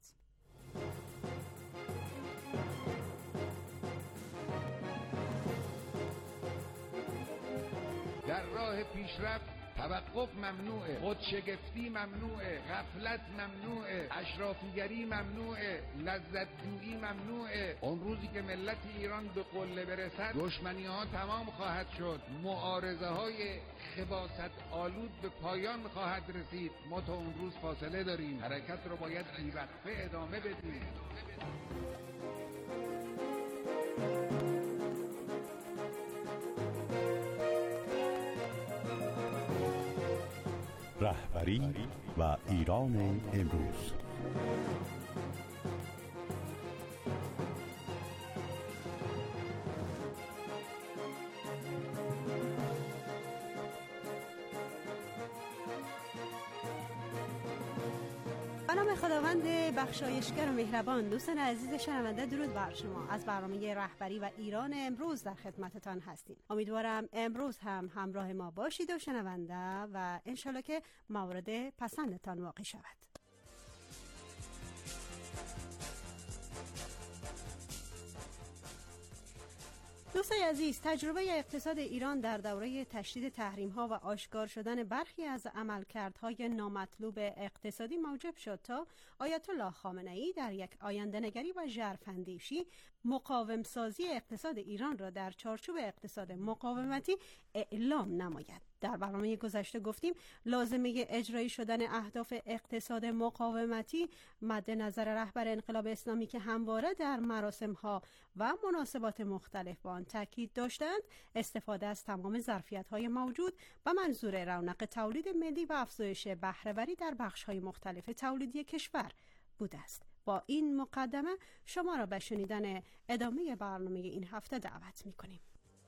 در راه پیشرفت توقف ممنوعه، خودشگفتی ممنوعه، غفلت ممنوعه، اشرافیگری ممنوعه، لذتجویی ممنوعه. اون روزی که ملت ایران به قله برسد دشمنی ها تمام خواهد شد، معارضه های خباثت آلود به پایان خواهد رسید. ما تا اون روز فاصله داریم، حرکت رو باید بی‌وقفه ادامه بدیم. رهبری و ایران امروز. به نام خداوند بخشایشگر و مهربان. دوستان عزیز شنونده، درود بر شما. از برنامه رهبری و ایران امروز در خدمتتان هستیم. امیدوارم امروز هم همراه ما باشید و شنونده و انشالله که مورد پسندتان واقع شود. دوستان عزیز، تجربه اقتصاد ایران در دوره تشدید تحریم‌ها و آشکار شدن برخی از عملکردهای نامطلوب اقتصادی موجب شد تا آیت الله خامنه‌ای در یک آینده‌نگری و ژرف‌اندیشی مقاوم سازی اقتصاد ایران را در چارچوب اقتصاد مقاومتی اعلام نماید. در برنامه گذشته گفتیم لازمه اجرایی شدن اهداف اقتصاد مقاومتی مد نظر رهبر انقلاب اسلامی که همواره در مراسم‌ها و مناسبات مختلف با آن تاکید داشتند، استفاده از تمام ظرفیت‌های موجود و منظور رونق تولید ملی و افزایش بهره‌وری در بخش‌های مختلف تولیدی کشور بوده است. با این مقدمه شما را به شنیدن ادامه برنامه این هفته دعوت می‌کنیم.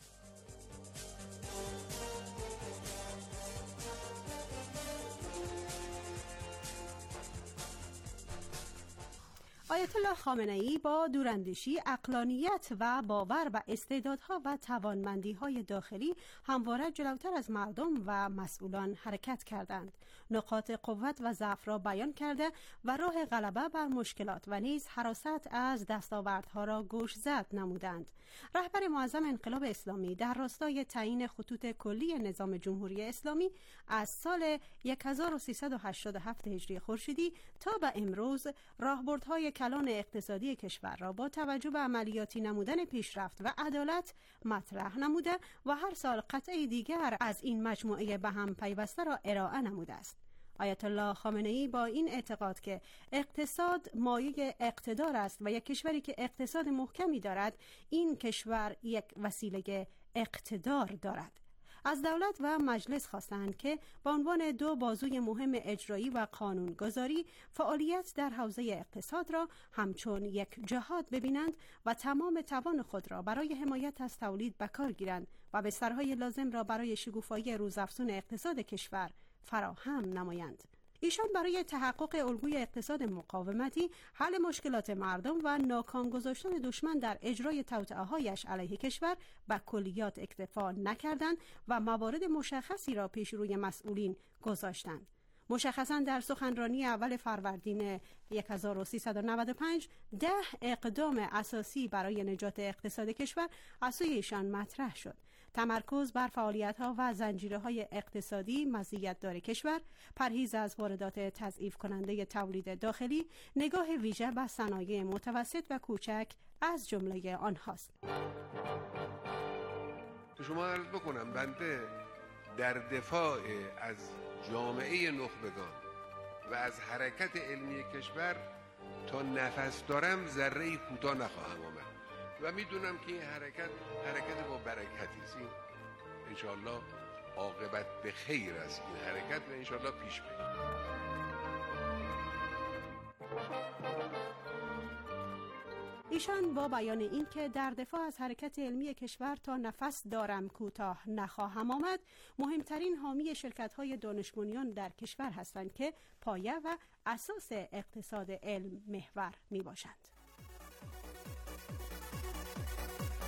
آیت الله خامنه‌ای با دوراندیشی، عقلانیت و باور و استعدادها و توانمندی‌های داخلی همواره جلوتر از مردم و مسئولان حرکت کردند. نقاط قوت و ضعف را بیان کرده و راه غلبه بر مشکلات و نیز حراست از دستاوردها را گوشزد نمودند. رهبر معظم انقلاب اسلامی در راستای تعیین خطوط کلی نظام جمهوری اسلامی از سال 1387 هجری خورشیدی تا به امروز راهبردهای کلان اقتصادی کشور را با توجه به عملیاتی نمودن پیشرفت و عدالت مطرح نموده و هر سال قطعه دیگر از این مجموعه به هم پیوسته را ارائه نموده است. آیت الله خامنه‌ای با این اعتقاد که اقتصاد مایه اقتدار است و یک کشوری که اقتصاد محکمی دارد، این کشور یک وسیله اقتدار دارد، از دولت و مجلس خواستند که به عنوان دو بازوی مهم اجرایی و قانونگذاری فعالیت در حوزه اقتصاد را همچون یک جهاد ببینند و تمام توان خود را برای حمایت از تولید به کار گیرند و بسترهای لازم را برای شکوفایی روزافزون اقتصاد کشور فراهم نمایند. ایشان برای تحقق الگوی اقتصاد مقاومتی، حل مشکلات مردم و ناکام گذاشتن دشمن در اجرای توطئه‌هایش علیه کشور به کلیات اکتفا نکردند و موارد مشخصی را پیش روی مسئولین گذاشتند. مشخصاً در سخنرانی اول فروردین 1395 10 اقدام اساسی برای نجات اقتصاد کشور از سوی ایشان مطرح شد. تمرکز بر فعالیت‌ها و زنجیره‌های اقتصادی مزیت‌دار کشور، پرهیز از واردات تضعیف کننده تولید داخلی، نگاه ویژه به صنایع متوسط و کوچک از جمله آنهاست. شما عرض بکنم بنده در دفاع از جامعه نخبگان و از حرکت علمی کشور تا نفس دارم ذره‌ای کوتاه نخواهم آمد و میدونم که این حرکت با برکتی است. این انشاءالله عاقبت به خیر است این حرکت و انشاءالله پیش بریم. ایشان با بیان این که در دفاع از حرکت علمی کشور تا نفس دارم کوتاه نخواهم آمد، مهمترین حامی شرکت‌های دانش بنیان در کشور هستند که پایه و اساس اقتصاد علم محور میباشند.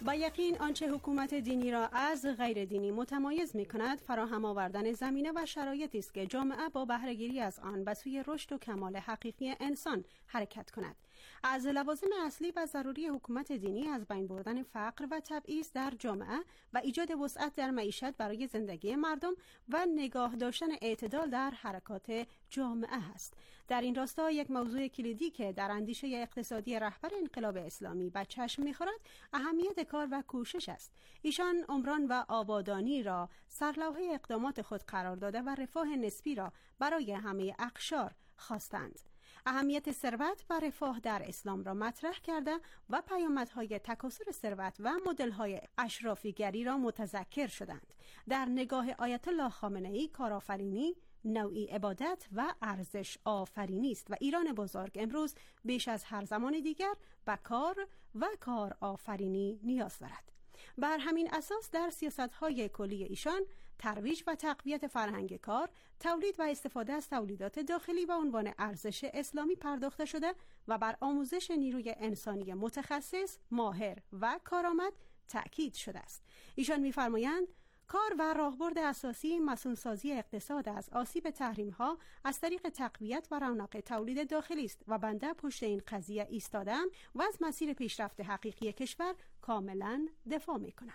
با یقین آنچه حکومت دینی را از غیر دینی متمایز می کند فراهم آوردن زمینه و شرایطی است که جامعه با بهره‌گیری از آن به سوی رشد و کمال حقیقی انسان حرکت کند. از لوازم اصلی و ضروری حکومت دینی از بین بردن فقر و تبعیض در جامعه و ایجاد وسعت در معیشت برای زندگی مردم و نگاه داشتن اعتدال در حرکات جامعه است. در این راستا یک موضوع کلیدی که در اندیشه اقتصادی رهبر انقلاب اسلامی به چشم می‌خورد اهمیت کار و کوشش است. ایشان عمران و آبادانی را سرلوحه اقدامات خود قرار داده و رفاه نسبی را برای همه اقشار خواستند. اهمیت ثروت و رفاه در اسلام را مطرح کرده و پیامدهای تکاثر ثروت و مدل‌های اشرافیگری را متذکر شدند. در نگاه آیت الله خامنه‌ای کارآفرینی نوعی عبادت و ارزش آفرینی است و ایران بزرگ امروز بیش از هر زمان دیگر به کار و کار آفرینی نیاز دارد. بر همین اساس در سیاست‌های کلی ایشان ترویج و تقویت فرهنگ کار، تولید و استفاده از تولیدات داخلی به عنوان ارزش اسلامی پرداخته شده و بر آموزش نیروی انسانی متخصص، ماهر و کارآمد تأکید شده است. ایشان می‌فرمایند کار و راهبرد اساسی مسئول‌سازی اقتصاد از آسیب تحریم‌ها از طریق تقویت و رونق تولید داخلی است و بنده پشت این قضیه ایستادم و از مسیر پیشرفت حقیقی کشور کاملا دفاع می‌کنم.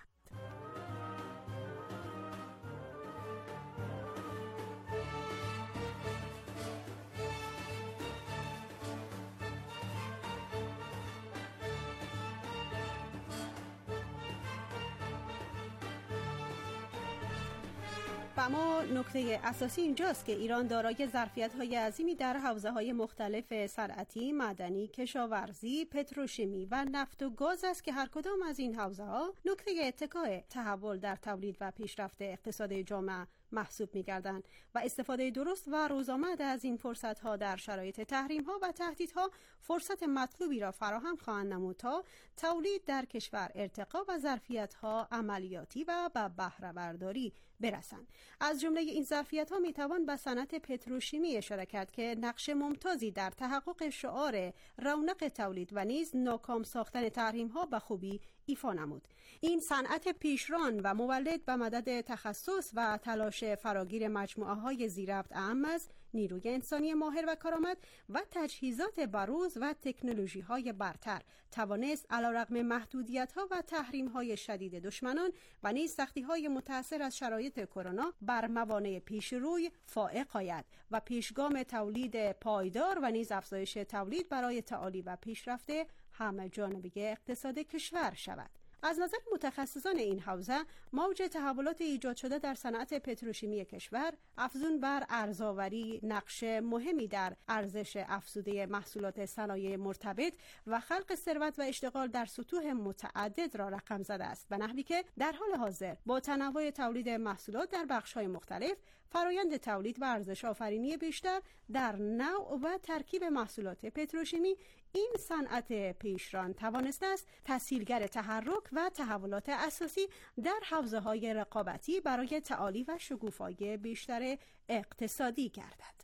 اما نکته اساسی اینجاست که ایران دارای ظرفیت‌های عظیمی در حوزه‌های مختلف صنعتی، معدنی، کشاورزی، پتروشیمی و نفت و گاز است که هر کدام از این حوزه‌ها نقطه اتکای تحول در تولید و پیشرفت اقتصاد جامعه محسوب می‌گردند و استفاده درست و روزآمد از این فرصت‌ها در شرایط تحریم‌ها و تهدیدها فرصت مطلوبی را فراهم خواهند نمود تا تولید در کشور ارتقا و ظرفیت‌ها عملیاتی و به بهره برداری برسند. از جمله این ظرفیت‌ها می‌توان به صنعت پتروشیمی اشاره کرد که نقش ممتازی در تحقق شعار رونق تولید و نیز ناکام ساختن تحریم‌ها به خوبی ایفا نمود. این صنعت پیشران و مولد به مدد تخصص و تلاش فراگیر مجموعه‌های ذی‌ربط اعم از نیروی انسانی ماهر و کارآمد و تجهیزات بروز و تکنولوژی‌های برتر توانست علیرغم محدودیت‌ها و تحریم‌های شدید دشمنان و نیز سختی‌های متأثر از شرایط کرونا بر موانع پیشروی فائق آید و پیشگام تولید پایدار و نیز افزایش تولید برای تعالی و پیشرفت همه جانبه اقتصاد کشور شود. از نظر متخصصان این حوزه موج تحولات ایجاد شده در صنعت پتروشیمی کشور افزون بر ارزآوری نقش مهمی در ارزش افزوده محصولات صنایع مرتبط و خلق ثروت و اشتغال در سطوح متعدد را رقم زده است به نحوی که در حال حاضر با تنوع تولید محصولات در بخش‌های مختلف فرایند تولید و ارزش آفرینی بیشتر در نوع و ترکیب محصولات پتروشیمی این صنعت پیشران توانسته است تسهیلگر تحرک و تحولات اساسی در حوزه‌های رقابتی برای تعالی و شکوفایی بیشتر اقتصادی گردد.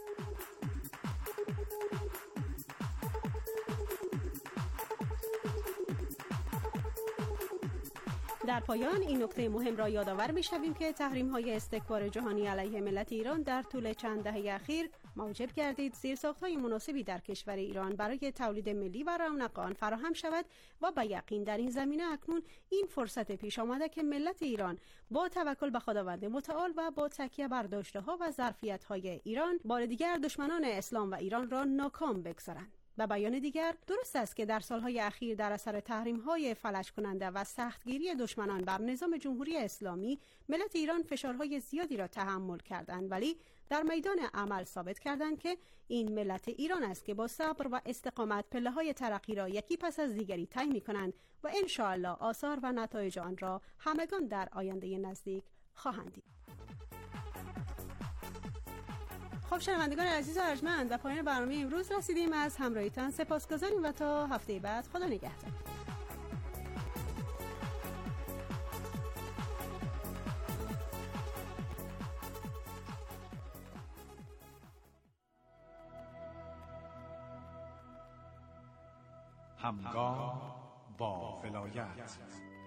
در پایان این نکته مهم را یادآور می‌شویم که تحریم‌های استکبار جهانی علیه ملت ایران در طول چند دهه اخیر موجب گردید زیرساخت‌های مناسبی در کشور ایران برای تولید ملی و رونق آن فراهم شود و به یقین در این زمینه اکنون این فرصت پیش آمده که ملت ایران با توکل به خداوند متعال و با تکیه بر داشته‌ها و ظرفیت‌های ایران بار دیگر دشمنان اسلام و ایران را ناکام بگذارند. به بیان دیگر درست است که در سالهای اخیر در اثر تحریم‌های فلج کننده و سختگیری دشمنان بر نظام جمهوری اسلامی ملت ایران فشارهای زیادی را تحمل کردند، ولی در میدان عمل ثابت کردند که این ملت ایران است که با صبر و استقامت پله‌های ترقی را یکی پس از دیگری طی می‌کنند و ان شاء الله آثار و نتایج آن را همگان در آینده نزدیک خواهند دید. خب شنوندگان عزیز و ارجمند، به پایان برنامه امروز رسیدیم. از همراهیتان سپاسگزاریم و تا هفته بعد خدا نگهدار. همگام با ولایت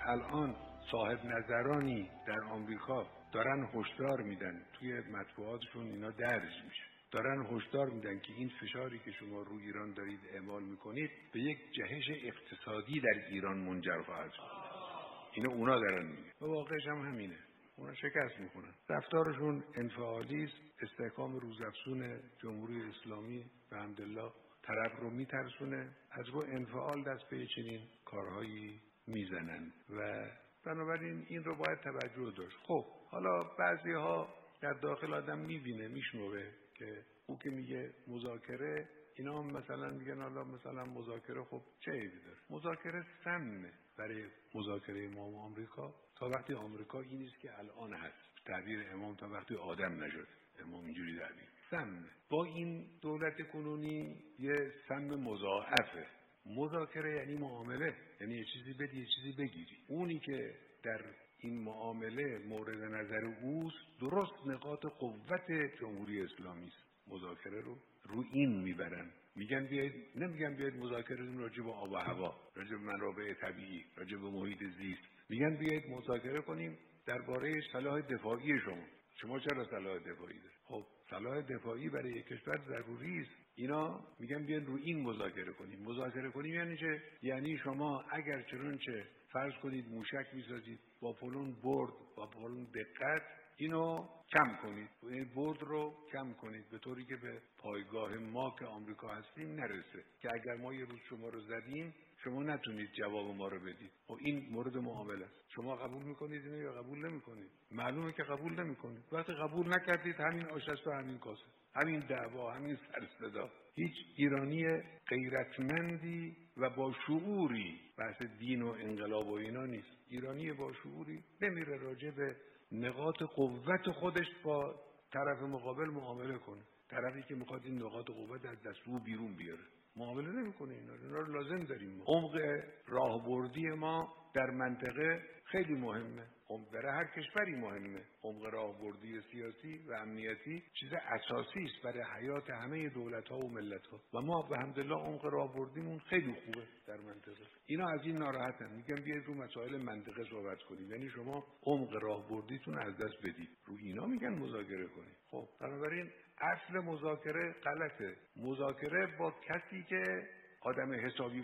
الان صاحب نظرانی در آمریکا دارن هشدار میدن، توی مطبوعاتشون اینا درج میشه، دارن هشدار میدن که این فشاری که شما رو ایران دارید اعمال میکنید به یک جهش اقتصادی در ایران منجر خواهد شد. اینو اونا دارن میگن و واقعش هم همینه. اونا شکست میکنن. رفتارشون انفعالی است. استحکام روزافزون جمهوری اسلامی به حمدالله طرف رو میترسونه، از رو انفعال دست به چنین کارهایی میزنن و بنابراین این رو باید توجه داشت. خب حالا بعضی ها در داخل آدم میبینه، میشنوه که او که میگه مذاکره، اینا هم مثلا میگن حالا مثلا مذاکره خب چه عیبی داره؟ مذاکره سمه برای مذاکره ما و آمریکا تا وقتی آمریکا این نیست که الان هست. تعبیر امام تا وقتی آدم نشد، امام اینجوری تعبیر سم. با این دولت کنونی یه سم مضاعفه. مذاکره یعنی معامله، یعنی یه چیزی بدی یه چیزی بگیری. اونی که در این معامله مورد نظر اوست درست نقاط قوت جمهوری اسلامی است. مذاکره رو این میبرن، میگن بیاید، نمیگن بیاید مذاکره کنیم راجع به آب و هوا، راجع به منابع طبیعی، راجع به محیط زیست. میگن بیاید مذاکره کنیم درباره سلاح دفاعی شما چرا سلاح دفاعی دارید؟ خب سلاح دفاعی برای یک کشور ضروری است. اینا میگن بیاین رو این مذاکره کنیم. مذاکره کنیم یعنی چه؟ یعنی شما اگر چنانچه فرض کنید موشک میسازید با فلان برد، با فلان دقت، اینو کم کنید، این برد رو کم کنید به طوری که به پایگاه ما که آمریکا هستیم نرسه، که اگر ما یه روز شما رو زدیم شما نتونید جواب ما رو بدید. و این مورد معامله است. شما قبول میکنید اینو یا قبول نمیکنید؟ معلومه که قبول نمیکنید. وقتی قبول نکردید همین آش است و همین کاسه، همین دعوا، همین سرصدا. هیچ ایرانی غیرتمندی و با شعوری، بحث دین و انقلاب و اینا نیست، ایرانی با شعوری نمیره راجع به نقاط قوت خودش با طرف مقابل معامله کنه. طرفی که میخواد این نقاط قوت از دست او بیرون بیاره معامله نمیکنه. اینا رو لازم داریم ما. عمق راهبردی ما در منطقه خیلی مهمه. برای هر کشوری مهمه. عمق راهبردی سیاسی و امنیتی چیز اساسی است برای حیات همه دولت‌ها و ملت‌ها و ما به حمدالله عمق راهبردیمون خیلی خوبه در منطقه. اینا از این ناراحتن، میگن بیاید رو مسائل منطقه صحبت کنیم، یعنی شما عمق راهبردیتون از دست بدید. رو اینا میگن مذاکره کنید. خب بنابراین اصل مذاکره غلطه. مذاکره با کسی که آدم حسابی